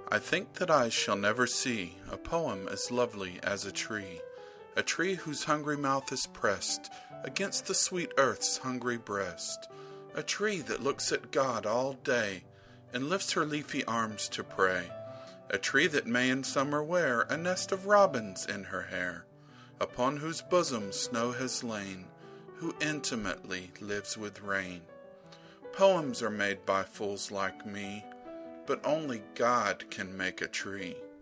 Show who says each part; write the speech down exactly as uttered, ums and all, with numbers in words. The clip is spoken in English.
Speaker 1: I think that I shall never see a poem as lovely as a tree, a tree whose hungry mouth is pressed against the sweet earth's hungry breast, a tree that looks at God all day and lifts her leafy arms to pray, a tree that may in summer wear a nest of robins in her hair, upon whose bosom snow has lain, who intimately lives with rain. Poems are made by fools like me, but only God can make a tree.